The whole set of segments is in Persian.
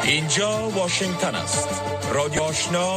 اینجا واشنگتن است. رادیو آشنا،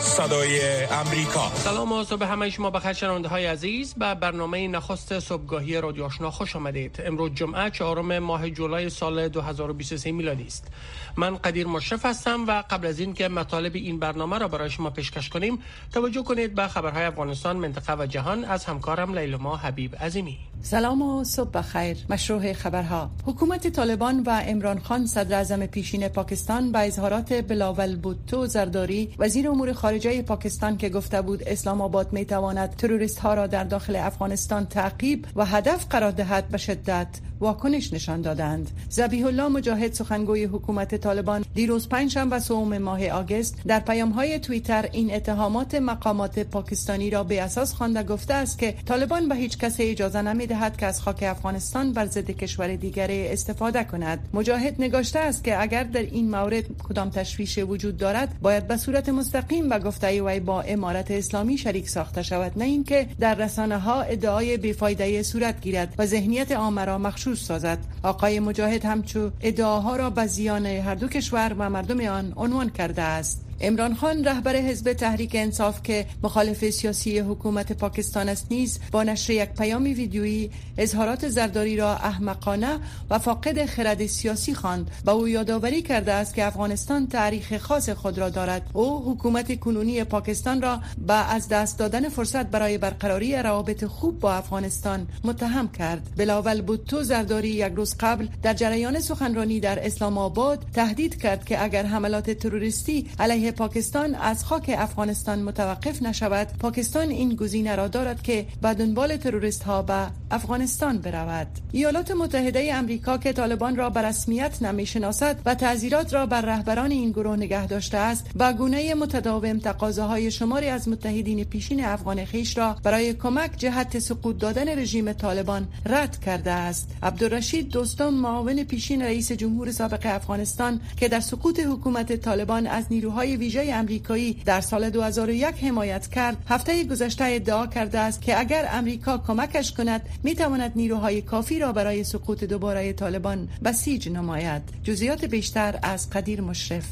صدای امریکا. سلام و صبح همه شما بخیر شنونده‌های عزیز. به برنامه نخست صبحگاهی رادیو آشنا خوش آمدید. امروز جمعه 4 ماه جولای سال 2023 میلادی است. من قدیر مشرف هستم و قبل از این که مطالب این برنامه را برای شما پیشکش کنیم، توجه کنید به خبرهای افغانستان، منطقه و جهان از همکارم لیلما حبیب عظیمی. سلام و صبح بخیر. مشروع خبرها: حکومت طالبان و عمران خان صدر اعظم پیشین پاکستان با اظهارات بلاول بوتو زرداری وزیر امور خارجه پاکستان که گفته بود اسلام آباد می تواند تروریست ها را در داخل افغانستان تعقیب و هدف قرار دهد به شدت واکنش نشان دادند. ذبیح الله مجاهد سخنگوی حکومت طالبان دیروز پنجشنبه 3 ماه آگوست در پیام‌های توییتر این اتهامات مقامات پاکستانی را به اساس خوانده گفته است که طالبان به هیچ کس اجازه نمی‌دهد که از خاک افغانستان بر ضد کشور دیگری استفاده کند. مجاهد نگاشته است که اگر در این مورد کدام تشویش وجود دارد باید به صورت مستقیم به گفته وی با امارت اسلامی شریک ساخته شود، نه اینکه در رسانه‌ها ادعای بی‌فایده صورت گیرد و ذهنیت عامه را مغشوش سازد. آقای مجاهد همچو ادعاها را به زیان هر دو کشور و مردم آن عنوان کرده است. عمران خان رهبر حزب تحریک انصاف که مخالف سیاسی حکومت پاکستان است نیز با نشر یک پیام ویدیویی اظهارات زرداری را احمقانه و فاقد خرد سیاسی خواند. با او یادآوری کرده است که افغانستان تاریخ خاص خود را دارد. او حکومت کنونی پاکستان را به از دست دادن فرصت برای برقراری روابط خوب با افغانستان متهم کرد. بلاول بوتو زرداری یک روز قبل در جریان سخنرانی در اسلام آباد تهدید کرد که اگر حملات تروریستی علیه پاکستان از خاک افغانستان متوقف نشود، پاکستان این گزینه را دارد که به دنبال تروریست ها به افغانستان برود. ایالات متحده آمریکا که طالبان را به رسمیت نمی‌شناسد و تعزیرات را بر رهبران این گروه نگه داشته است، با گونه متداوم تقاضاهای شماری از متحدین پیشین افغان خویش را برای کمک جهت سقوط دادن رژیم طالبان رد کرده است. عبدالرشید دوستم، معاون پیشین رئیس جمهور سابق افغانستان که در سقوط حکومت طالبان از نیروهای ویژه آمریکایی در سال 2001 حمایت کرد، هفته گذشته ادعا کرده است که اگر آمریکا کمکش کند میتواند نیروهای کافی را برای سقوط دوباره طالبان بسیج نماید. جزئیات بیشتر از قدیر مشرف.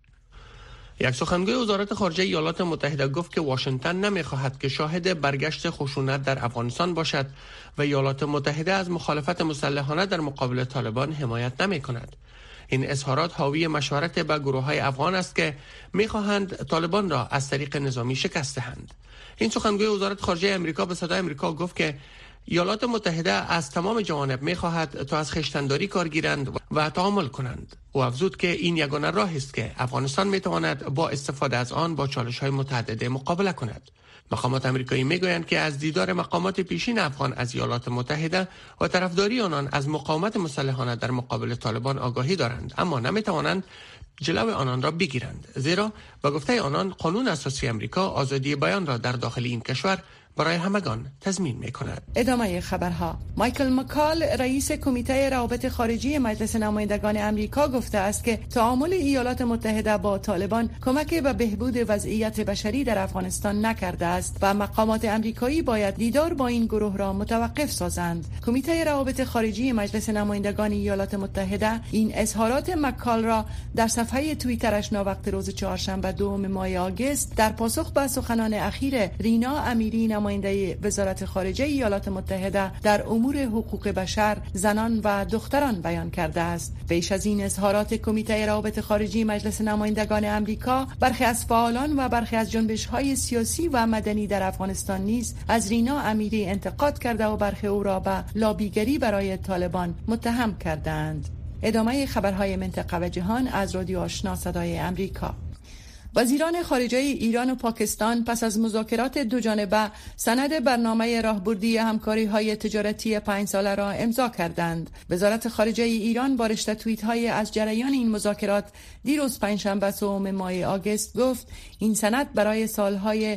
یک سخنگوی وزارت خارجه ایالات متحده گفت که واشنگتن نمیخواهد که شاهد برگشت خشونت در افغانستان باشد و ایالات متحده از مخالفت مسلحانه در مقابل طالبان حمایت نمیکند. این اظهارات حاوی مشورت با گروه‌های افغان است که می‌خواهند طالبان را از طریق نظامی شکست دهند. این سخنگوی وزارت خارجه آمریکا به صدای آمریکا گفت که ایالات متحده از تمام جوانب می‌خواهد تا از خویشتن‌داری کار گیرند و تعامل کنند. او افزود که این یگانه راهی است که افغانستان می‌تواند با استفاده از آن با چالش‌های متعدد مقابله کند. مقامات آمریکایی میگویند که از دیدار مقامات پیشین افغان از ایالات متحده و طرفداری آنان از مقاومت مسلحانه در مقابل طالبان آگاهی دارند، اما نمیتوانند جلو آنان را بگیرند، زیرا با گفته آنان قانون اساسی آمریکا آزادی بیان را در داخل این کشور برای همگان تضمین می‌کند. ادامه خبرها: مایکل مکال رئیس کمیته روابط خارجی مجلس نمایندگان آمریکا گفته است که تعامل ایالات متحده با طالبان کمک به بهبود وضعیت بشری در افغانستان نکرده است و مقامات آمریکایی باید دیدار با این گروه را متوقف سازند. کمیته روابط خارجی مجلس نمایندگان ایالات متحده این اظهارات مکال را در صفحه توییترش ناوقت روز چهارشنبه 2 ماه آگوست در پاسخ به سخنان اخیر رینا امیری نماینده وزارت خارجه ایالات متحده در امور حقوق بشر، زنان و دختران بیان کرده است. پیش از این اظهارات کمیته روابط خارجی مجلس نمایندگان آمریکا، برخی از فعالان و برخی از جنبش‌های سیاسی و مدنی در افغانستان نیز از رینا امیری انتقاد کرده و برخی او را به لابیگری برای طالبان متهم کردند. ادامه خبرهای منطقه و جهان از رادیو آشنا صدای امریکا. وزیران خارجه ایران و پاکستان پس از مذاکرات دوجانبه سند برنامه راهبردی همکاری‌های تجارتی 5 ساله را امضا کردند. وزارت خارجه ایران با رشته توییت‌های از جریان این مذاکرات دیروز پنجشنبه 3 ماه آگوست گفت این سند برای سالهای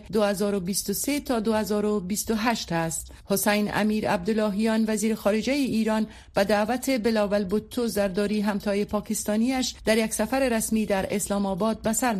2023 تا 2028 است. حسین امیر عبداللهیان وزیر خارجه ایران به دعوت بلاول بوتو زرداری همتای پاکستانیش در یک سفر رسمی در اسلام آباد به سر میبرد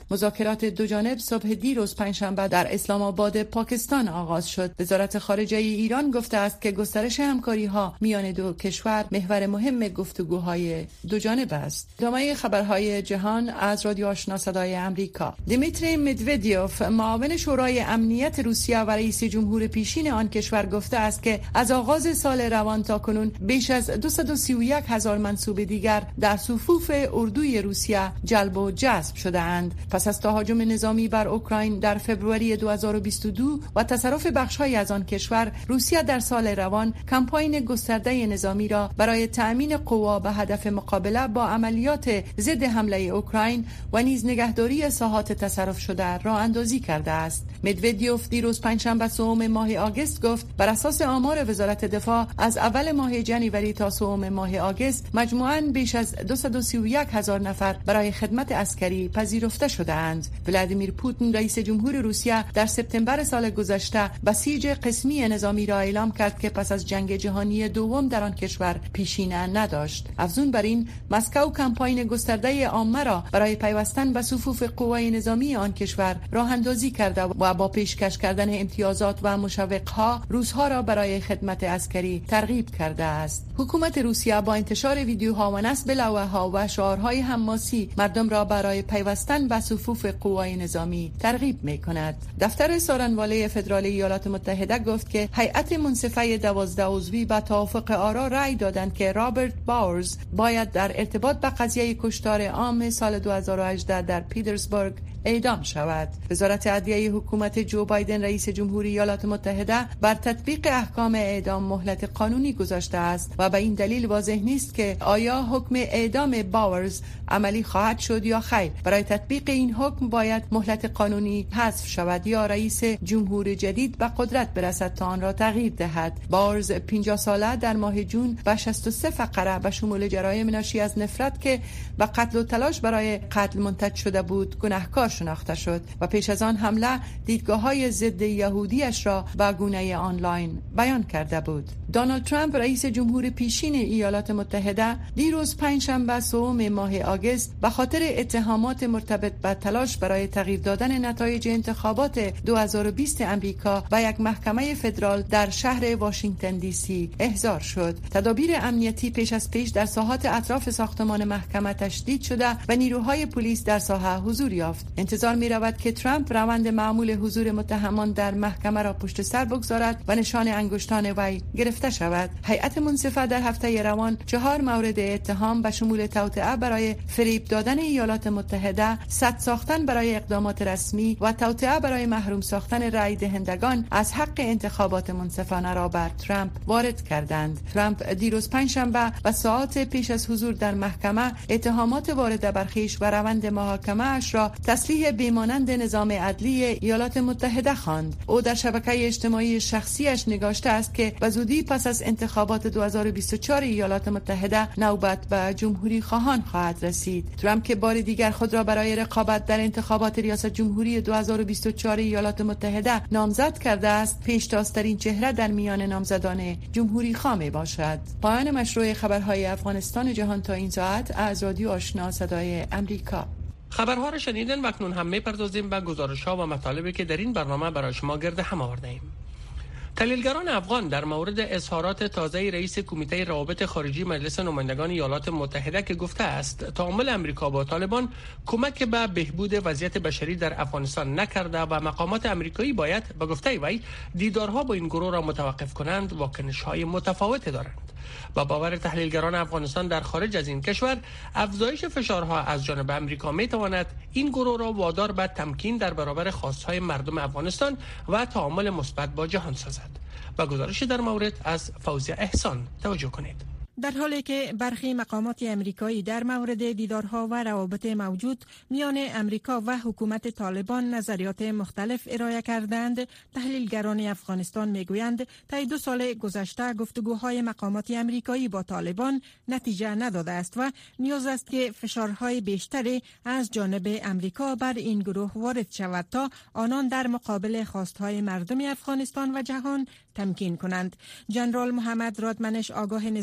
مذاکرات دو جانب صبح دیروز پنجشنبه در اسلام آباد پاکستان آغاز شد. وزارت خارجه ایران گفته است که گسترش همکاری‌ها میان دو کشور محور مهم گفتگوهای دو جانب است. ادامه خبرهای جهان از رادیو آشنا صدای امریکا. دیمیتری مدودیوف معاون شورای امنیت روسیه و رئیس جمهور پیشین آن کشور گفته است که از آغاز سال روان تا کنون بیش از 231,000 منصوب دیگر در صفوف اردوی روسیه جلب و جذب شده اند. پس از تهاجم نظامی بر اوکراین در فوریه 2022 و تصرف بخش‌های از آن کشور، روسیه در سال روان کمپاین گسترده نظامی را برای تأمین قوا به هدف مقابله با عملیات ضد حمله اوکراین و نیز نگهداری ساحات تصرف شده راه اندازی کرده است. مدودیوف دیروز پنجشنبه سوم ماه آگوست گفت بر اساس آمار وزارت دفاع از اول ماه جنوری تا سوم ماه آگوست مجموعاً بیش از 231,000 نفر برای خدمت عسکری پذیرفته شده‌اند. ولادیمیر پوتین رئیس جمهور روسیه در سپتامبر سال گذشته بسیج قسمی نظامی را اعلام کرد که پس از جنگ جهانی دوم در آن کشور پیشینه نداشت. افزون بر این، مسکو کمپاین گسترده عامه را برای پیوستن به صفوف قوای نظامی آن کشور راه اندازی کرده و با پیشکش کردن امتیازات و مشوق‌ها روس‌ها را برای خدمت عسکری ترغیب کرده است. حکومت روسیه با انتشار ویدیوها و نصب لوحه‌ها و شعارهای حماسی مردم را برای پیوستن به صفوف قوای نظامی ترغیب می‌کند. دفتر سارنواله فدرال ایالات متحده گفت که هیئت منصفه 12 عضوی به توافق آرا رأی دادند که رابرت باورز باید در ارتباط به قضیه کشتار عام سال 2018 در پیترزبورگ اعدام شود. وزارت عدلیه حکومت جو بایدن رئیس جمهوری ایالات متحده بر تطبیق احکام اعدام مهلت قانونی گذاشته است و به این دلیل واضح نیست که آیا حکم اعدام باورز عملی خواهد شد یا خیر. برای تطبیق این حکم باید مهلت قانونی حذف شود یا رئیس جمهور جدید به قدرت برسد تا آن را تغییر دهد. باورز 50 ساله در ماه جون با 63 فقره به شمول جرایم ناشی از نفرت که به قتل و تلاش برای قتل منتج شده بود گناهکار شناخته شد و پیش از آن حمله دیدگاه‌های ضد یهودیش را به گونه آنلاین بیان کرده بود. دونالد ترامپ رئیس جمهور پیشین ایالات متحده دیروز پنجشنبه سوم ماه آگوست به خاطر اتهامات مرتبط به تلاش برای تغییر دادن نتایج انتخابات 2020 امریکا به یک محکمه فدرال در شهر واشنگتن دی سی احضار شد. تدابیر امنیتی پیش از پیش در ساحات اطراف ساختمان محکمه تشدید شده و نیروهای پلیس در ساحه حضور یافت. انتظار می رود که ترامپ روند معمول حضور متهمان در محکمه را پشت سر بگذارد و نشان انگشتان وی گرفته شود. هیئت منصفه در هفته روان 4 مورد اتهام به شمول توطئه برای فریب دادن ایالات متحده، سد ساختن برای اقدامات رسمی و توطئه برای محروم ساختن رای دهندگان از حق انتخابات منصفانه را بر ترامپ وارد کردند. ترامپ دیروز پنجشنبه و ساعات پیش از حضور در محکمه اتهامات وارد بر خویش و روند محاکمه اش را تسلیح بیمانند نظام عدلی ایالات متحده خواند. او در شبکه اجتماعی شخصیش نگاشته است که به زودی پس از انتخابات 2024 ایالات متحده نوبت به جمهوری خواهان خواهد رسید. ترامپ که بار دیگر خود را برای رقابت در انتخابات ریاست جمهوری 2024 ایالات متحده نامزد کرده است، پیشتازترین چهره در میان نامزدان جمهوری خواه می باشد. پایان مشروع خبرهای افغانستان جهان تا این ساعت از رادیو آشنا صدای امریکا. خبرها را شنیدن و اکنون هم می‌پردازیم به گزارش‌ها و مطالبی که در این برنامه برای شما گرد هم آورده‌ایم. تحلیلگران افغان در مورد اظهارات تازه رئیس کمیته روابط خارجی مجلس نمایندگان ایالات متحده که گفته است تعامل امریکا با طالبان کمک به بهبود وضعیت بشری در افغانستان نکرده و مقامات امریکایی باید به گفته وی دیدارها با این گروه را متوقف کنند، واکنش‌های متفاوتی دارند. با باور تحلیلگران افغانستان در خارج از این کشور افزایش فشارها از جانب امریکا میتواند این گروه را وادار به تمکین در برابر خواستهای مردم افغانستان و تعامل مثبت با جهان سازد. با گزارش در مورد از فوزیه احسان توجه کنید. در حالی که برخی مقامات امریکایی در مورد دیدارها و روابط موجود میان امریکا و حکومت طالبان نظریات مختلف ارائه کردند، تحلیلگران افغانستان میگویند طی 2 سال گذشته گفتگوهای مقامات امریکایی با طالبان نتیجه نداده است و نیاز است که فشارهای بیشتری از جانب امریکا بر این گروه وارد شود تا آنان در مقابل خواستهای مردم افغانستان و جهان تمکین کنند. جنرال محمد رادمنش، آگاه نظامی سیاسی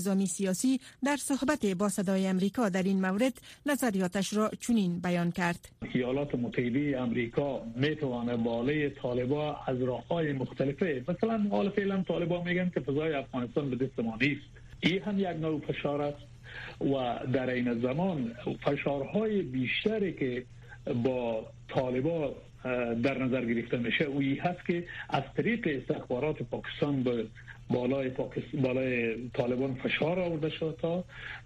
سیاسی در صحبت با صدای امریکا در این مورد نظریاتش را چنین بیان کرد. ایالات متحده امریکا میتونه بالای طالبان از راه‌های مختلفه، مثلا حال فعلا طالبان میگن که فضای افغانستان به دست ما نیست، این هم یک نوع فشار است و در این زمان فشارهای بیشتری که با طالبان در نظر گرفته میشه و این هست که از طریق استخبارات پاکستان به بالای طالبان فشار آورده شده تا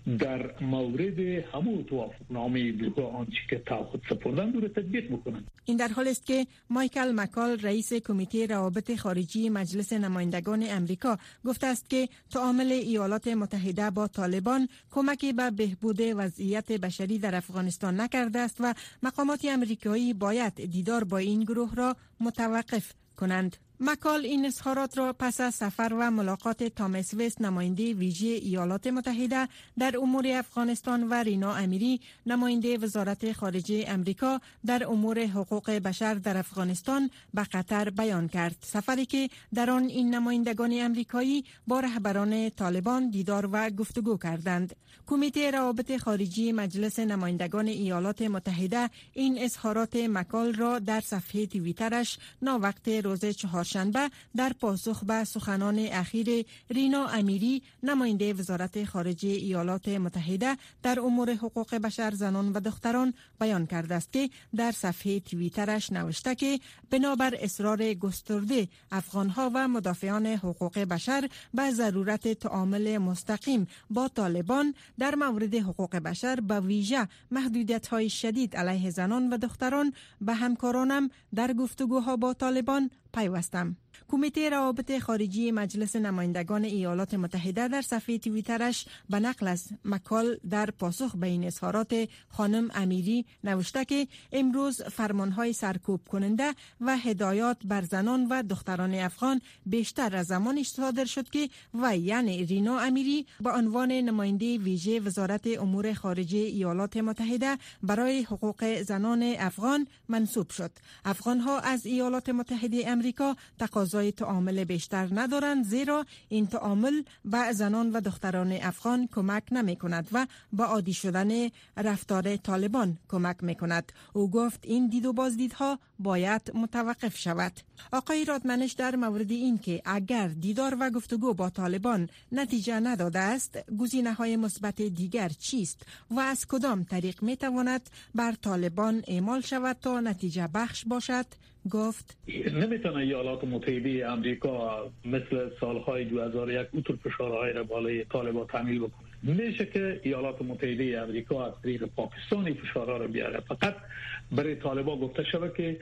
در مورد همون توافقنامه دوها آنچه که تعهد سپردن رو تطبیق بکنند. این در حال است که مایکل مکال رئیس کمیته روابط خارجی مجلس نمایندگان امریکا گفته است که تعامل ایالات متحده با طالبان کمکی به بهبود وضعیت بشری در افغانستان نکرده است و مقامات امریکایی باید دیدار با این گروه را متوقف کنند. مکال این اظهارات را پس از سفر و ملاقات تامس وست نماینده ویژه ایالات متحده در امور افغانستان و رینا امیری نماینده وزارت خارجه امریکا در امور حقوق بشر در افغانستان به قطر بیان کرد. سفری که در آن این نمایندگان امریکایی با رهبران طالبان دیدار و گفتگو کردند. کمیته روابط خارجی مجلس نمایندگان ایالات متحده این اظهارات مکال را در صفحه توییترش ناوقت روز چهارشنبه در پاسخ به سخنان اخیر رینا امیری نماینده وزارت خارجه ایالات متحده در امور حقوق بشر زنان و دختران بیان کرده است که در صفحه توییترش نوشته که بنابر اصرار گسترده افغانها و مدافعان حقوق بشر به ضرورت تعامل مستقیم با طالبان در مورد حقوق بشر به ویژه محدودیت‌های شدید علیه زنان و دختران به همکارانم در گفتگوها با طالبان پیوستم. کمیته روابط خارجی مجلس نمایندگان ایالات متحده در صفحه توییترش به نقل از مکال در پاسخ به این اظهارات خانم امیری نوشته که امروز فرمانهای سرکوب کننده و هدایات بر زنان و دختران افغان بیشتر از زمانی صادر شد که و یعنی رینا امیری به عنوان نماینده ویژه وزارت امور خارجه ایالات متحده برای حقوق زنان افغان منصوب شد. افغانها از ایالات متحده امریکا تقاضای تعامل بیشتر ندارند، زیرا این تعامل به زنان و دختران افغان کمک نمی کند و با عادی شدن رفتار طالبان کمک می کند. او گفت این دید و بازدیدها باید متوقف شود. آقای رادمنش در مورد این که اگر دیدار و گفتگو با طالبان نتیجه نداده است، گزینه‌های مثبت دیگر چیست و از کدام طریق می تواند بر طالبان اعمال شود تا نتیجه بخش باشد؟ گفت نمیتونه ایالات متحده امریکا مثل سالهای 2001 اونطور فشارهای را بالای طالبان تحمیل بکنه. میشه که ایالات متحده امریکا از طریق پاکستانی فشارها را بیاره. فقط برای طالبان گفته شود که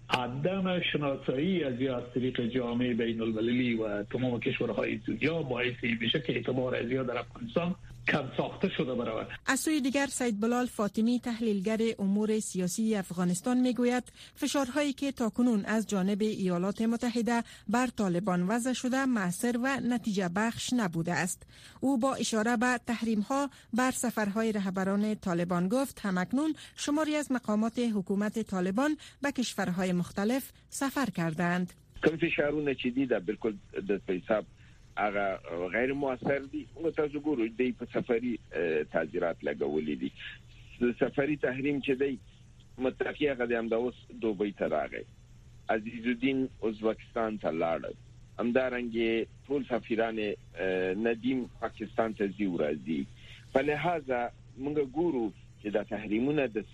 عدم شناسایی از طریق جامعه بین المللی و تمام کشورهای دنیا باعث میشه که اعتبار از در افغانستان کم ساخته شده برود. از سوی دیگر سید بلال فاطمی تحلیلگر امور سیاسی افغانستان میگوید فشارهایی که تاکنون از جانب ایالات متحده بر طالبان وضع شده مؤثر و نتیجه بخش نبوده است. او با اشاره به تحریم‌ها بر سفرهای رهبران طالبان گفت همکنون شماری از مقامات حکومت طالبان به کشورهای مختلف سفر کردند. کوم فشارونه چې دي دا بالکل د حساب هغه غیر مؤثر دي. موږ تاسو ګورو د په سفري تعزیرات لګولې دي. سفري تحریم چې دی متفقه هغه د امداوس دوبۍ ته راغی. عزیزالدین ازبکستان ته لاړ. همدارنګه ټول سفیران ندیم پاکستان ته ځي ورځي. په لحاظه موږ ګورو چې دا تحریمونه د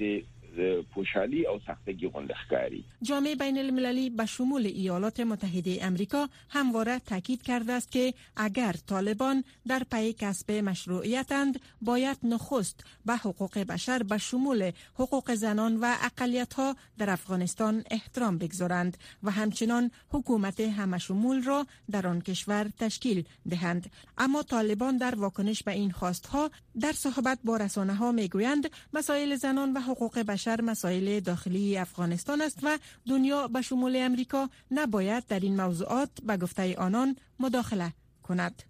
پوشالی او سختگی غندخکاری. جامعه بین المللی به شمول ایالات متحده امریکا همواره تاکید کرده است که اگر طالبان در پی کسب مشروعیتند باید نخست به حقوق بشر به شمول حقوق زنان و اقلیت‌ها در افغانستان احترام بگذارند و همچنان حکومت همشمول را در آن کشور تشکیل دهند. اما طالبان در واکنش به این خواستها در صحبت با رسانه‌ها میگویند مسائل زنان و حقوق بشر مسائل داخلی افغانستان است و دنیا به شمول امریکا نباید در این موضوعات به گفته آنان مداخله کند.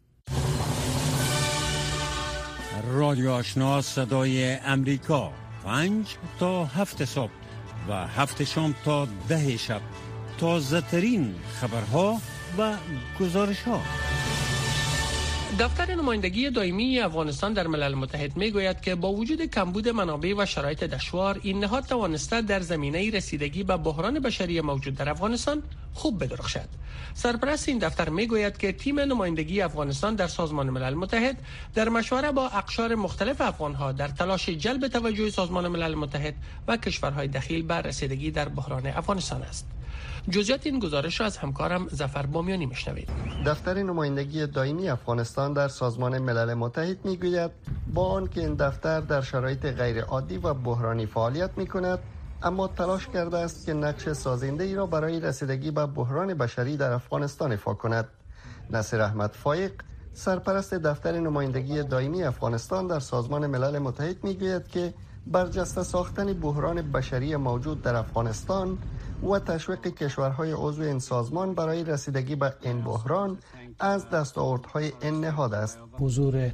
رادیو آشنا صدای امریکا 5 تا 7 صبح و 7 شام تا 10 شب تازه ترین خبرها و گزارش‌ها. دفتر نمایندگی دائمی افغانستان در ملل متحد میگوید که با وجود کمبود منابع و شرایط دشوار، این نهاد توانسته در زمینه رسیدگی به بحران بشری موجود در افغانستان خوب بدرخشد. سرپرست این دفتر میگوید که تیم نمایندگی افغانستان در سازمان ملل متحد در مشوره با اقشار مختلف افغانها در تلاش جلب توجه سازمان ملل متحد و کشورهای دخیل به رسیدگی در بحران افغانستان است. جزئیات این گزارش را از همکارم ظفر بامیانی میشنوید. دفتر نمایندگی دائمی افغانستان در سازمان ملل متحد میگوید با آنکه این دفتر در شرایط غیر عادی و بحرانی فعالیت میکند، اما تلاش کرده است که نقش سازنده ای را برای رسیدگی به بحران بشری در افغانستان ایفا کند. نصیر احمد فایق، سرپرست دفتر نمایندگی دائمی افغانستان در سازمان ملل متحد میگوید که برجسته ساختن بحران بشری موجود در افغانستان و تشویق کشورهای عضو این سازمان برای رسیدگی به این بحران از دستاوردهای این نهاد است. حضور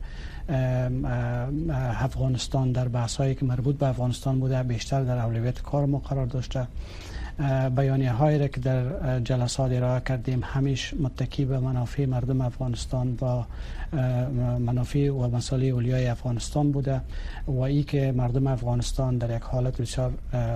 افغانستان در بحث‌هایی که مربوط به افغانستان بوده بیشتر در اولویت کار ما قرار داشته. بیانیه هایی را که در جلسات ارائه کردیم همیش متکی به منافع مردم افغانستان و منافع و مسائل اولیای افغانستان بوده و ای که مردم افغانستان در یک حالت بسیار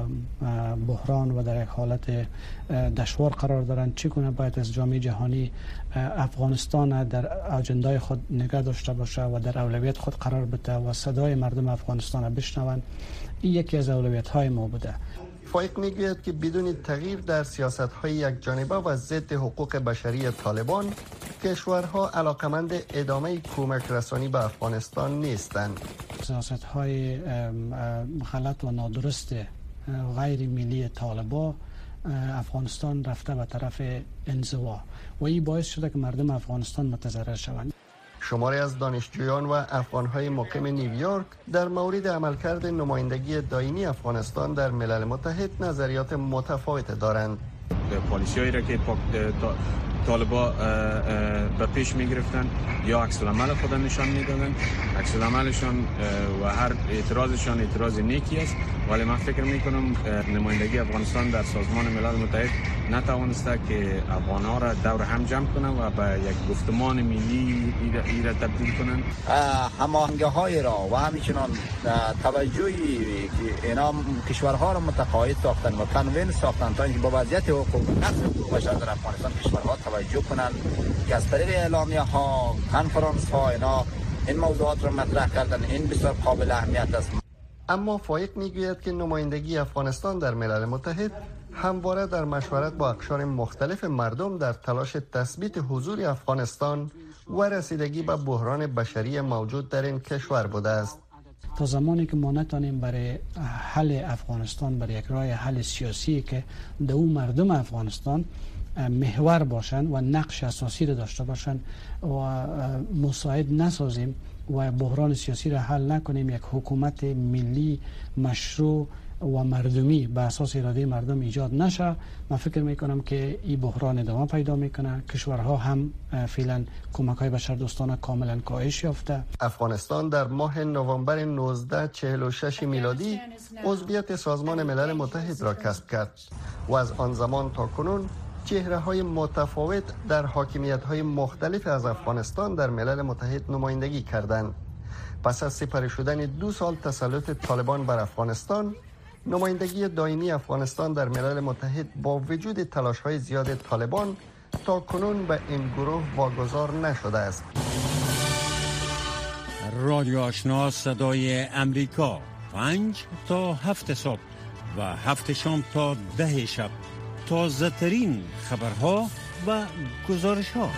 بحران و در یک حالت دشوار قرار دارند، چگونه باید از جامعه جهانی افغانستان در اجندای خود نگاه داشته باشه و در اولویت خود قرار بده و صدای مردم افغانستان را بشنوند. این یکی از اولویت های ما بوده. فایق میگوید که بدون تغییر در سیاست‌های یکجانبه و ضد حقوق بشری طالبان، کشورها علاقمند ادامه کمک رسانی به افغانستان نیستند. سیاست‌های غلط و نادرست غیر ملی طالبان افغانستان رفته به طرف انزوا و این باعث شده که مردم افغانستان متضرر شوند. شماری از دانشجویان و افغانهای مقیم نیویورک در مورد عملکرد نمایندگی دائمی افغانستان در ملل متحد نظریات متفاوت دارند. پالیسی‌هایی را که طالبا به پیش می‌گرفتن یا عکس العمل خود نشان می‌دادن، عکس العملشان و هر اعتراضشان اعتراض نیکی است، ولی من فکر می‌کنم نمایندگی افغانستان در سازمان ملل متحد نتوانسته که افغان‌ها را دور هم جمع کنن و به یک گفتمان ملی را تبدیل کنن. هماهنگی‌های را و همچنان توجهی که اینا کشورها را متقاعد ساختن و تنوین ساختن تا اینکه با وضعیت حقوق بشر در افغانستان کشورها توجه کنند که از طریق اعلامیه‌ها، کنفرانس‌ها این موضوعات را مطرح کردن. این بسیار قابل اهمیت است. اما فایق میگوید که نمایندگی افغانستان در ملل متحد همواره در مشورت با اقشار مختلف مردم در تلاش تثبیت حضور افغانستان و رسیدگی به بحران بشری موجود در این کشور بوده است. تا زمانی که ما نتونیم برای حل افغانستان برای یک راه حل سیاسی که در اون مردم افغانستان محور باشن و نقش اساسی را داشته باشن و مساعد نسازیم و بحران سیاسی را حل نکنیم، یک حکومت ملی مشروع و مردمی به اساس اراده مردم ایجاد نشه، من فکر میکنم که این بحران ادامه پیدا میکنه. کشورها هم فعلا کمک‌های بشردوستانه کاملا کاهش یافته. افغانستان در ماه نوامبر 1946 میلادی عضویت سازمان ملل متحد را کسب کرد و از آن زمان تا کنون چهره‌های متفاوت در حاکمیت‌های مختلف از افغانستان در ملل متحد نمایندگی کردند. پس از سپری شدن 2 سال تسلط طالبان بر افغانستان، نمایندگی دائمی افغانستان در ملل متحد با وجود تلاش‌های زیاد طالبان تا کنون به این گروه واگذار نشده است. رادیو آشنا صدای امریکا 5 تا 7 صبح و 7 شام تا 10 شب، تازه ترین خبرها و گزارش ها.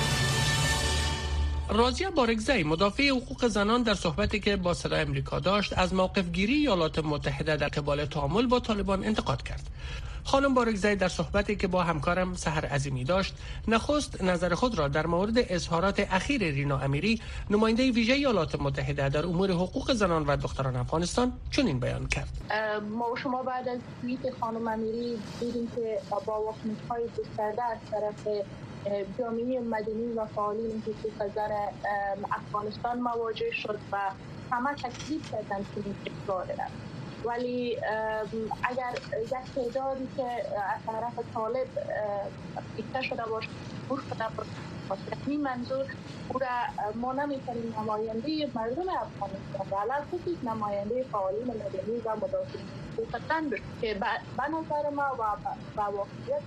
راضیه بارگزی، مدافع حقوق زنان، در صحبتی که با صدای امریکا داشت از موقف گیری ایالات متحده در قبال تعامل با طالبان انتقاد کرد. خانم بارگزی در صحبتی که با همکارم سحر عظیمی داشت، نخست نظر خود را در مورد اظهارات اخیر رینا امیری، نماینده ویژه ایالات متحده در امور حقوق زنان و دختران افغانستان، چنین بیان کرد. ما شما بعد از توییت خانم امیری دیدیم که با واکنش‌های گسترده از طرف جامعه مدنی و فعالین حقوق زن افغانستان مواجه شد و همه تکذیب کردن که این اشتباه دارد. ولی اگر یک تعدادی که از طرف طالب دیکته شده باشه، خواست. این منظور او را ما نمیتونیم نماینده مردم افغانستان و علاوه خصوص نماینده فعالین مدنی و مدافعین حقوق زن بشه که به نظر ما و واقعیت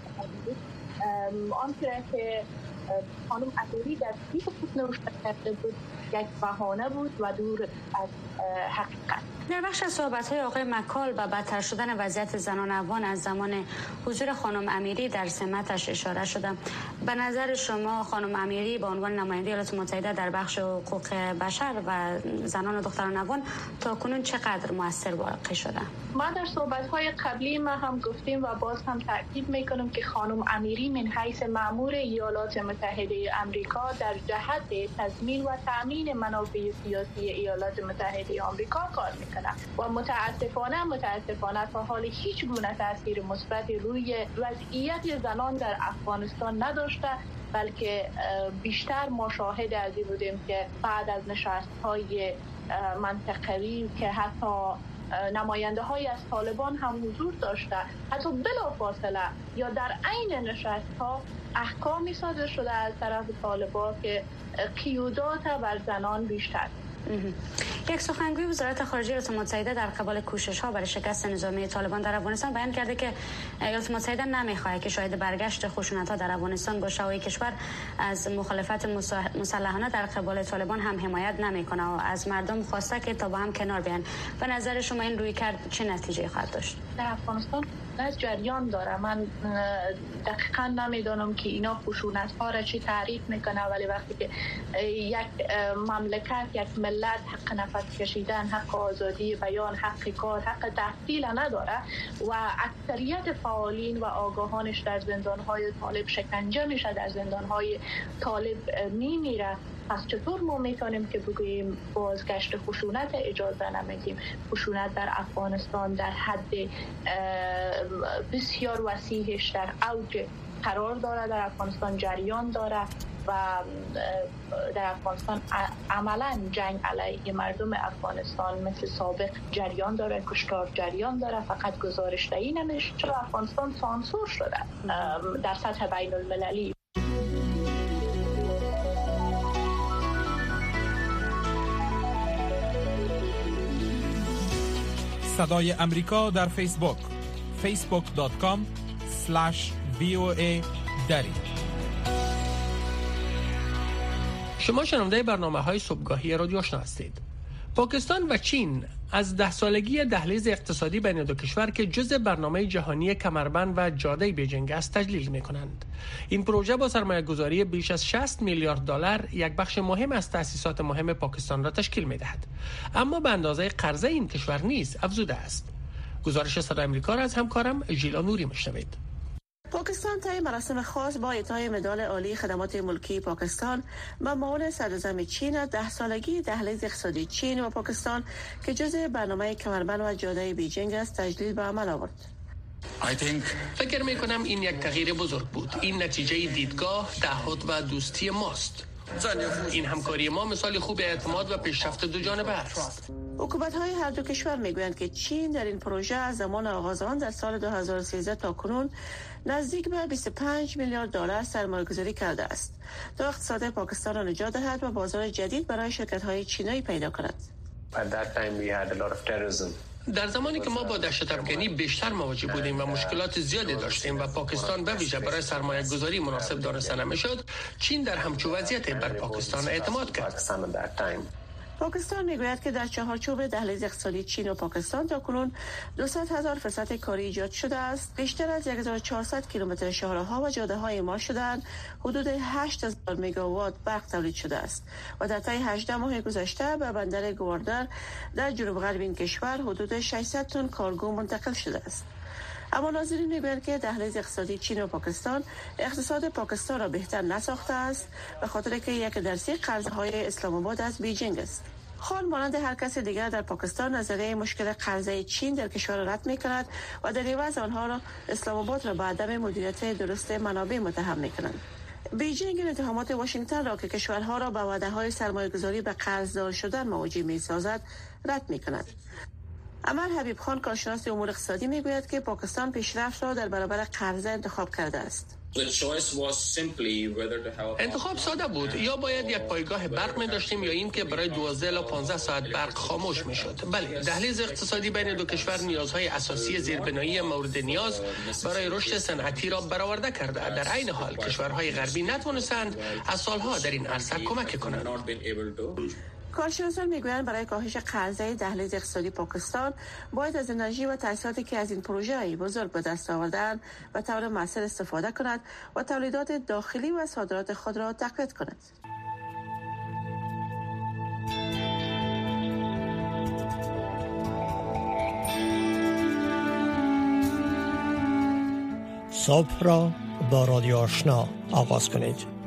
آنچه که خانم امیری در کلیپ خود نوشته کرده بود یک بهانه بود و دور از حقیقت. در بخش از صحبت‌های آقای مکال و بدتر شدن وضعیت زنان افغان از زمان حضور خانم امیری در سمتش اشاره شده. به نظر شما خانم امیری به عنوان نماینده ایالات متحده در بخش حقوق بشر و زنان و دختران افغان تاکنون چقدر مؤثر واقع شده؟ ما در صحبت‌های قبلی ما هم گفتیم و باز هم تاکید می‌کنم که خانم امیری من حیث مأمور ایالات متحده آمریکا در جهت تضمین و تأمین منافع سیاسی ایالات متحده آمریکا کار می‌کند و متاسفانه تا حال هیچ گونه تاثیر مثبت روی وضعیت زنان در افغانستان نداشته، بلکه بیشتر ما شاهد از این بودیم که بعد از نشست‌های منطقوی که حتی نماینده های از طالبان هم حضور داشته، حتی بلافاصله یا در عین نشست‌ها احکامی صادر شده از طرف طالبان که قیودات بر زنان بیشتر. یک سخنگوی وزارت خارجه ایالات متحده در قبال کوشش‌ها برای شکست نظامی طالبان در افغانستان بیان کرده که ایالات متحده نمی‌خواهد که شاهد برگشت خشونت‌ها در افغانستان باشه و کشور از مخالفت مسلحانه در قبال طالبان هم حمایت نمی‌کنه و از مردم خواسته که تا با هم کنار بیان. به نظر شما این رویکرد چه نتیجه خواهد داشت؟ در افغانستان از جریان داره. من دقیقاً نمیدونم که اینا خشونت‌ها را چی تعریف میکنه، ولی وقتی که یک مملکت، یک ملت حق نفس کشیدن، حق آزادی بیان، حق کار، حق تحصیل نداره و اکثریت فعالین و آگاهانش در زندان‌های طالب شکنجه میشه، در زندان‌های طالب میمیره، پس چطور ما میتونیم که بگوییم بازگشت خشونت اجازه نمیدیم؟ خشونت در افغانستان در حد بسیار وسیعش در اوج قرار داره، در افغانستان جریان داره و در افغانستان عملا جنگ علیه مردم افغانستان مثل سابق جریان داره، کشتار جریان داره، فقط گزارش دهی نمیشه چون افغانستان سانسور شده در سطح بین المللی. صدای امریکا در فیسبوک facebook.com/VOA دری. شما شنونده برنامه‌های صبحگاهی رادیو آشنا هستید. پاکستان و چین از 10 سالگی دهلیز اقتصادی بین دو کشور که جزء برنامه جهانی کمربند و جاده بیجینگ است تجلیل می‌کنند. این پروژه با سرمایه‌گذاری بیش از 60 میلیارد دلار یک بخش مهم از تأسیسات مهم پاکستان را تشکیل می‌دهد. اما به اندازه قرضه این کشور نیز افزوده است. گزارش صدای آمریکا را از همکارم ژیلا نوری می‌شنوید. پاکستان طی مراسم خاص با اعطای مدال عالی خدمات ملکی پاکستان به معاون صدراعظم چین 10 سالگی دهلیز اقتصادی چین و پاکستان که جزء برنامه کمربند و جاده بیجینگ است تجلیل به عمل آورد. فکر می‌کنم این یک تغییر بزرگ بود. این نتیجه دیدگاه، تعهد و دوستی ماست. این همکاری ما مثال خوب اعتماد و پیشرفت دو جانبه است. حکومت‌های هر دو کشور می‌گویند که چین در این پروژه از زمان آغاز آن در سال 2013 تا کنون نزدیک به 25 میلیارد دلار سرمایه‌گذاری کرده است تا اقتصاد پاکستان را نجات دهد و بازار جدید برای شرکت‌های چینی پیدا کند. در زمانی که ما با دهشت افکنی بیشتر مواجه بودیم و مشکلات زیادی داشتیم و پاکستان به ویژه برای سرمایه گذاری مناسب دانسته نمی‌شد، چین در همچون وضعیت بر پاکستان اعتماد کرد. پاکستان میگوید که در چهارچوب دهلیز اقتصادی چین و پاکستان تاکنون 200,000 فرصت کاری ایجاد شده است. بیشتر از 1400 کیلومتر شاهراه‌ها و جاده‌های ما شدند. حدود 8000 مگاوات برق تولید شده است و در طی 18 ماه گذشته به بندر گواردر در جنوب غرب این کشور حدود 600 تن کارگو منتقل شده است. اما ناظرین میگویند که دهلیز اقتصادی چین و پاکستان اقتصاد پاکستان را بهتر نساخته است به خاطر که 1% قرضهای اسلام آباد از بیجینگ است. خان مانند هر کس دیگر در پاکستان نظریه مشکل قرضه چین در کشور را رد می‌کند و در عوض آنها را اسلام آباد را به عدم مدیریت درست منابع متهم می‌کنند. بیجینگ اتهامات واشنگتن را که کشورها را به وعده‌های سرمایه‌گذاری به قرضدار شدن مواجه می‌سازد رد می‌کند. عمر حبیب خان کارشناس امور اقتصادی میگوید که پاکستان پیشرفت را در برابر قرضه انتخاب کرده است. انتخاب ساده بود، یا باید یک پایگاه برق می داشتیم یا این که برای 12 تا 15 ساعت برق خاموش می شد. بله، دهلیز اقتصادی بین دو کشور نیازهای اساسی زیربنایی مورد نیاز برای رشد صنعتی را برآورده کرده. در عین حال کشورهای غربی نتوانستند از سالها در این عرصه کمک کنند. کارشناسان میگویند برای کاهش قرضه دهلیز اقتصادی پاکستان باید از انرژی و تأسیساتی که از این پروژه بزرگ به دست آوردند و طور مؤثر استفاده کند و تولیدات داخلی و صادرات خود را تقویت کند. صبح را با رادیو آشنا آغاز کنید.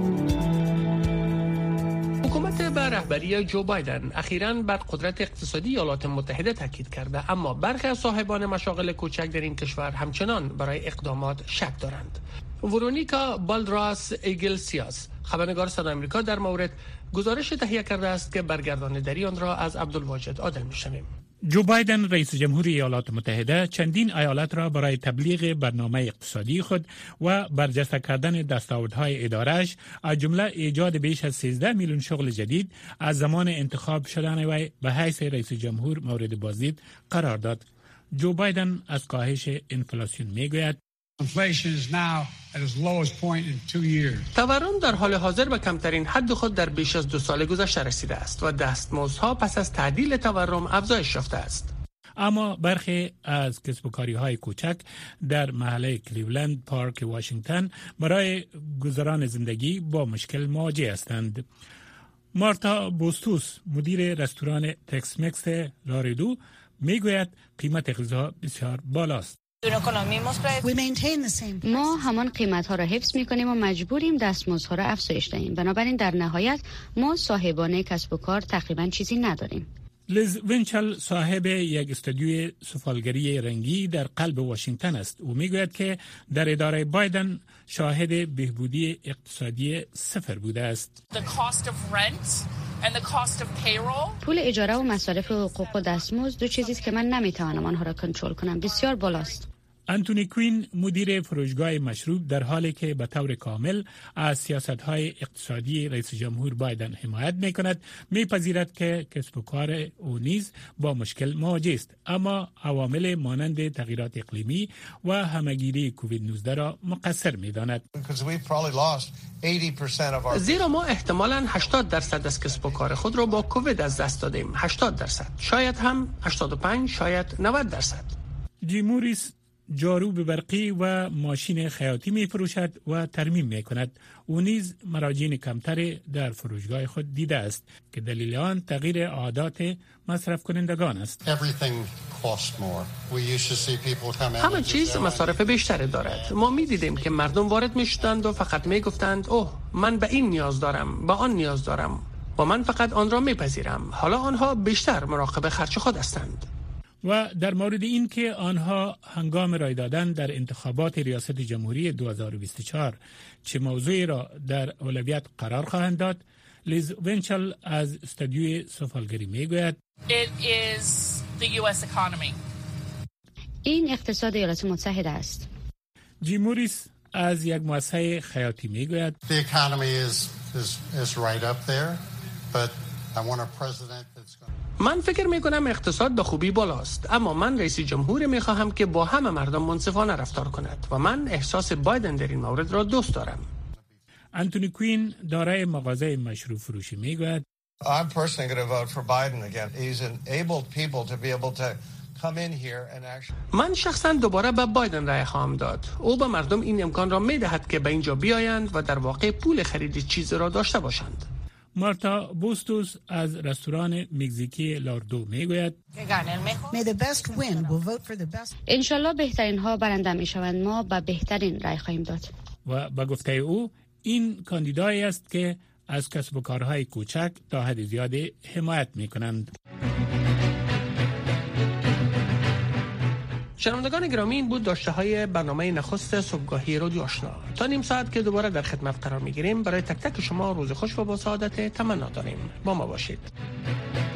حکومت به رهبری جو بایدن اخیراً بر قدرت اقتصادی ایالات متحده تاکید کرده، اما برخی از صاحبان مشاغل کوچک در این کشور همچنان برای اقدامات شک دارند. ورونیکا بالدراس ایگلسیاس، خبرنگار صدای آمریکا، در مورد گزارش تهیه کرده است که برگرداندگی آن را از عبدالواجد عادل می‌شنویم. جو بایدن رئیس جمهوری ایالات متحده چندین ایالت را برای تبلیغ برنامه اقتصادی خود و برجسته کردن دستاوردهای اداره‌اش از جمله ایجاد بیش از 13 میلیون شغل جدید از زمان انتخاب شدن وی به حیث رئیس جمهور مورد بازدید قرار داد. جو بایدن از کاهش انفلاسیون میگوید تورم در حال حاضر به کمترین حد خود در بیش از 2 سال گذشته رسیده است و دستمزدها پس از تعدیل تورم افزایش یافته است. اما برخی از کسب و کاری‌های کوچک در محله کلیولند پارک واشنگتن برای گذران زندگی با مشکل مواجه هستند. مارتا بوستوس، مدیر رستوران تکس مکس لاریدو، میگوید قیمت غذا بسیار بالاست. ما همان قیمت‌ها را حفظ می‌کنیم و مجبوریم دستمزدها را افزایش دهیم. بنابراین در نهایت ما صاحبان کسب و کار تقریباً چیزی نداریم. لیز وینچل صاحب یک استودیوی سفالگری رنگی در قلب واشنگتن است. او میگوید که در اداره بایدن شاهد بهبودی اقتصادی صفر بوده است. پول اجاره و مصارف حقوق و دستمزد دو چیزی است که من نمیتوانم آنها را کنترل کنم. بسیار بالاست. انتونی کوین، مدیر فروشگاه مشروب، در حالی که به طور کامل از سیاست‌های اقتصادی رئیس جمهور بایدن حمایت می‌کند، می‌پذیرد که کسب و کار او نیز با مشکل مواجه است، اما عوامل مانند تغییرات اقلیمی و همه‌گیری کووید 19 را مقصر می‌داند. زیرا ما احتمالاً 80% از کسب و کار خود را با کووید از دست دادیم. 80%، شاید هم 85، شاید 90%. جیم موریس جارو به برقی و ماشین خیاطی می فروشد و ترمیم می کند. او نیز مراجعین کمتری در فروشگاه خود دیده است که دلیل آن تغییر عادات مصرف کنندگان است. همه چیز مصارف بیشتری دارد. ما می دیدیم که مردم وارد می شدند و فقط می گفتند اوه من به این نیاز دارم، به آن نیاز دارم و من فقط آن را می پذیرم. حالا آنها بیشتر مراقب خرج خود هستند. و در مورد این که آنها هنگام رای دادن در انتخابات ریاست جمهوری 2024 چه موضوعی را در اولویت قرار خواهند داد، لیز وینچل از استودیوی سفالگری میگوید این اقتصاد ایالات متحده است. جیم موریس از یک مؤسسه خیاطی میگوید من فکر میکنم اقتصاد به خوبی بالاست، اما من رئیس جمهور میخواهم که با همه مردم منصفانه رفتار کند و من احساس بایدن در این مورد را دوست دارم. انتونی کوین، دارای مغازه مشروب فروشی، میگوید من شخصا دوباره به بایدن رای خواهم داد. او به مردم این امکان را میدهد که به اینجا بیایند و در واقع پول خرید چیز را داشته باشند. مارتا بوستوس از رستوران مکزیکی لاردو میگوید انشالله بهترین ها برنده می شوند. ما به بهترین رای خواهیم داد. و به گفته او این کاندیدایی است که از کسب و کارهای کوچک تا حد زیادی حمایت می کنند. شنوندگان گرامی، این بود داشته های برنامه نخست صبحگاهی رادیو آشنا. تا نیم ساعت که دوباره در خدمت قرار می گیریم، برای تک تک شما روز خوش و با سعادت تمنا داریم. با ما باشید.